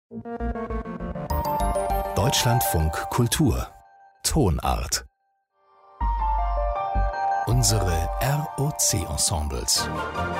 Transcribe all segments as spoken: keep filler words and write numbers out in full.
Deutschlandfunk Kultur Tonart. Unsere R O C-Ensembles.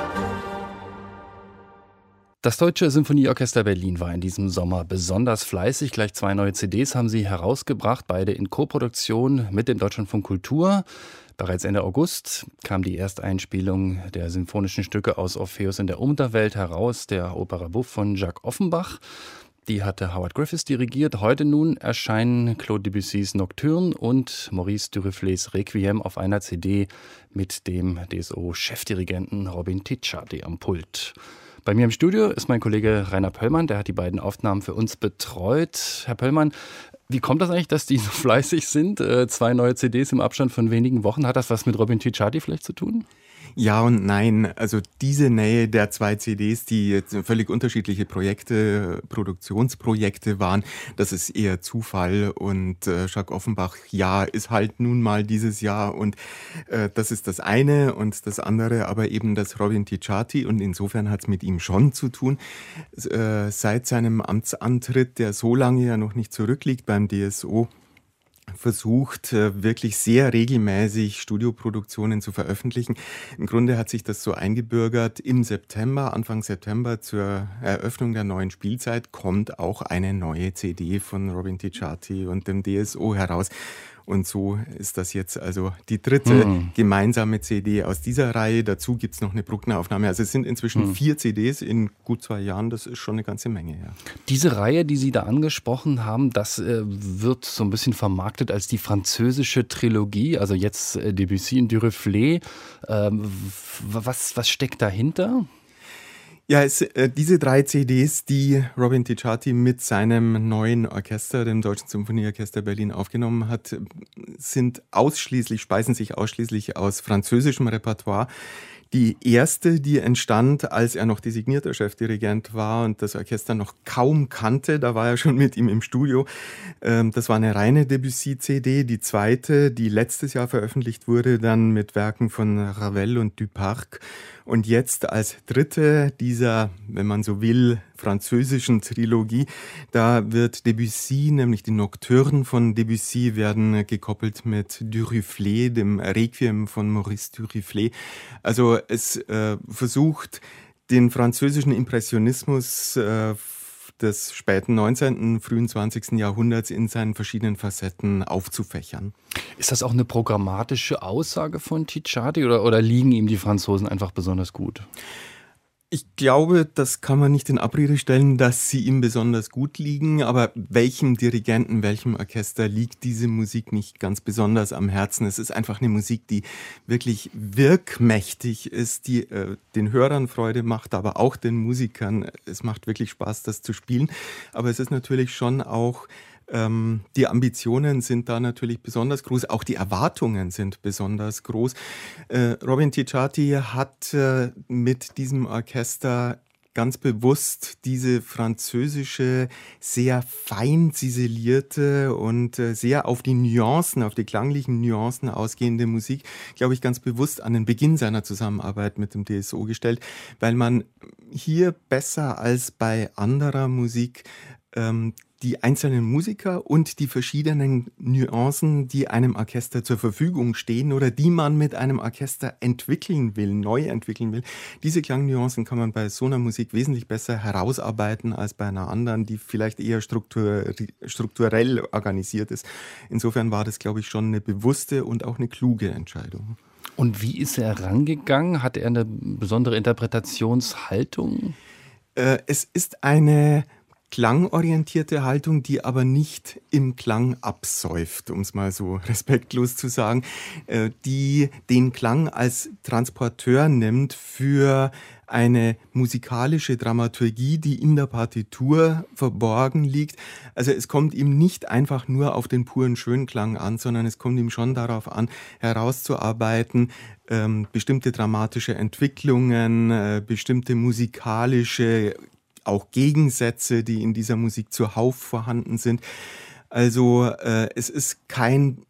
Das Deutsche Symphonieorchester Berlin war in diesem Sommer besonders fleißig. Gleich zwei neue C Ds haben sie herausgebracht, beide in Koproduktion mit dem Deutschlandfunk Kultur. Bereits Ende August kam die Ersteinspielung der sinfonischen Stücke aus Orpheus in der Unterwelt heraus, der Opera Bouffe von Jacques Offenbach. Die hatte Howard Griffiths dirigiert. Heute nun erscheinen Claude Debussys Nocturne und Maurice Duruflés Requiem auf einer C D mit dem D S O-Chefdirigenten Robin Ticciati am Pult. Bei mir im Studio ist mein Kollege Rainer Pöllmann, der hat die beiden Aufnahmen für uns betreut. Herr Pöllmann, wie kommt das eigentlich, dass die so fleißig sind? Äh, zwei neue C Ds im Abstand von wenigen Wochen. Hat das was mit Robin Ticciati vielleicht zu tun? Ja und nein. Also diese Nähe der zwei C Ds, die jetzt völlig unterschiedliche Projekte, Produktionsprojekte waren, das ist eher Zufall. Und äh, Jacques Offenbach, ja, ist halt nun mal dieses Jahr. Und äh, das ist das eine. Und das andere aber eben das Robin Ticciati. Und insofern hat es mit ihm schon zu tun. Äh, seit seinem Amtsantritt, der so lange ja noch nicht zurückliegt beim D S O, versucht, wirklich sehr regelmäßig Studioproduktionen zu veröffentlichen. Im Grunde hat sich das so eingebürgert. Im September, Anfang September zur Eröffnung der neuen Spielzeit kommt auch eine neue C D von Robin Ticciati und dem D S O heraus. Und so ist das jetzt also die dritte hm. gemeinsame C D aus dieser Reihe. Dazu gibt es noch eine Bruckner-Aufnahme. Also es sind inzwischen hm. vier C Ds in gut zwei Jahren. Das ist schon eine ganze Menge. Ja. Diese Reihe, die Sie da angesprochen haben, das äh, wird so ein bisschen vermarktet als die französische Trilogie. Also jetzt äh, Debussy und Duruflé. Ähm, was, was steckt dahinter? Ja, es, äh, diese drei C Ds, die Robin Ticciati mit seinem neuen Orchester, dem Deutschen Symphonieorchester Berlin, aufgenommen hat, sind ausschließlich, speisen sich ausschließlich aus französischem Repertoire. Die erste, die entstand, als er noch designierter Chefdirigent war und das Orchester noch kaum kannte, da war er schon mit ihm im Studio. Das war eine reine Debussy-C D. Die zweite, die letztes Jahr veröffentlicht wurde, dann mit Werken von Ravel und Duparc. Und jetzt als dritte dieser, wenn man so will, französischen Trilogie, da wird Debussy, nämlich die Nocturne von Debussy, werden gekoppelt mit Duruflé, dem Requiem von Maurice Duruflé. Also es äh, versucht, den französischen Impressionismus äh, des späten neunzehnten, frühen zwanzigsten Jahrhunderts in seinen verschiedenen Facetten aufzufächern. Ist das auch eine programmatische Aussage von Ticciati oder, oder liegen ihm die Franzosen einfach besonders gut? Ich glaube, das kann man nicht in Abrede stellen, dass sie ihm besonders gut liegen, aber welchem Dirigenten, welchem Orchester liegt diese Musik nicht ganz besonders am Herzen. Es ist einfach eine Musik, die wirklich wirkmächtig ist, die äh, den Hörern Freude macht, aber auch den Musikern. Es macht wirklich Spaß, das zu spielen, aber es ist natürlich schon auch Ähm, die Ambitionen sind da natürlich besonders groß, auch die Erwartungen sind besonders groß. Äh, Robin Ticciati hat äh, mit diesem Orchester ganz bewusst diese französische, sehr fein ziselierte und äh, sehr auf die Nuancen, auf die klanglichen Nuancen ausgehende Musik, glaube ich, ganz bewusst an den Beginn seiner Zusammenarbeit mit dem D S O gestellt, weil man hier besser als bei anderer Musik ähm, die einzelnen Musiker und die verschiedenen Nuancen, die einem Orchester zur Verfügung stehen oder die man mit einem Orchester entwickeln will, neu entwickeln will. Diese Klangnuancen kann man bei so einer Musik wesentlich besser herausarbeiten als bei einer anderen, die vielleicht eher struktur, strukturell organisiert ist. Insofern war das, glaube ich, schon eine bewusste und auch eine kluge Entscheidung. Und wie ist er rangegangen? Hat er eine besondere Interpretationshaltung? Äh, es ist eine klangorientierte Haltung, die aber nicht im Klang absäuft, um es mal so respektlos zu sagen, äh, die den Klang als Transporteur nimmt für eine musikalische Dramaturgie, die in der Partitur verborgen liegt. Also es kommt ihm nicht einfach nur auf den puren Schönklang an, sondern es kommt ihm schon darauf an, herauszuarbeiten, ähm, bestimmte dramatische Entwicklungen, äh, bestimmte musikalische auch Gegensätze, die in dieser Musik zuhauf vorhanden sind. Also äh, es ist kein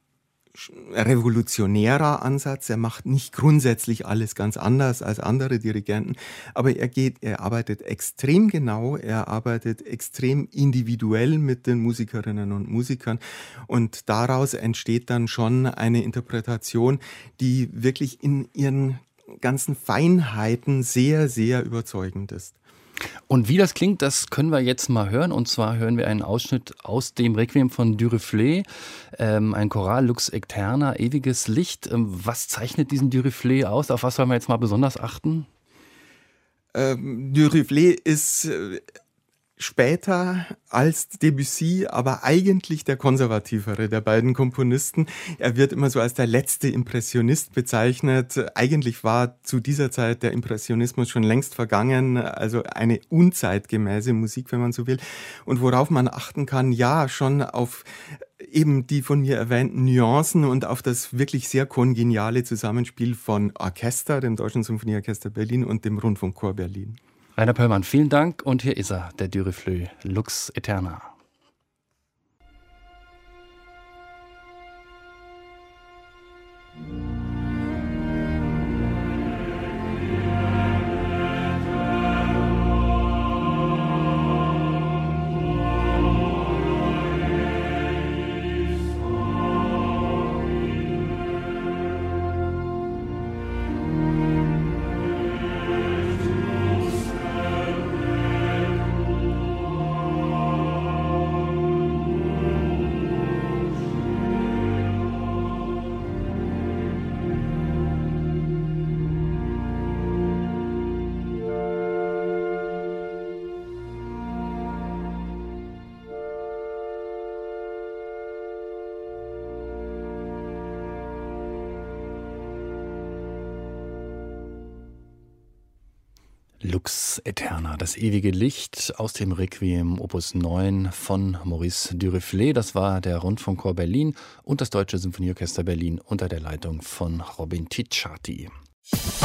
revolutionärer Ansatz. Er macht nicht grundsätzlich alles ganz anders als andere Dirigenten, aber er geht, er arbeitet extrem genau, er arbeitet extrem individuell mit den Musikerinnen und Musikern und daraus entsteht dann schon eine Interpretation, die wirklich in ihren ganzen Feinheiten sehr, sehr überzeugend ist. Und wie das klingt, das können wir jetzt mal hören. Und zwar hören wir einen Ausschnitt aus dem Requiem von Duruflé, ähm, ein Choral Lux Aeterna, ewiges Licht. Ähm, was zeichnet diesen Duruflé aus? Auf was sollen wir jetzt mal besonders achten? Ähm, Duruflé ist äh, später als Debussy, aber eigentlich der konservativere der beiden Komponisten. Er wird immer so als der letzte Impressionist bezeichnet. Eigentlich war zu dieser Zeit der Impressionismus schon längst vergangen, also eine unzeitgemäße Musik, wenn man so will. Und worauf man achten kann, ja, schon auf eben die von mir erwähnten Nuancen und auf das wirklich sehr kongeniale Zusammenspiel von Orchester, dem Deutschen Symphonieorchester Berlin und dem Rundfunkchor Berlin. Rainer Pöllmann, vielen Dank und hier ist er, der Duruflé, Lux Aeterna. Lux Aeterna, das ewige Licht aus dem Requiem Opus neun von Maurice Duruflé. Das war der Rundfunkchor Berlin und das Deutsche Symphonieorchester Berlin unter der Leitung von Robin Ticciati.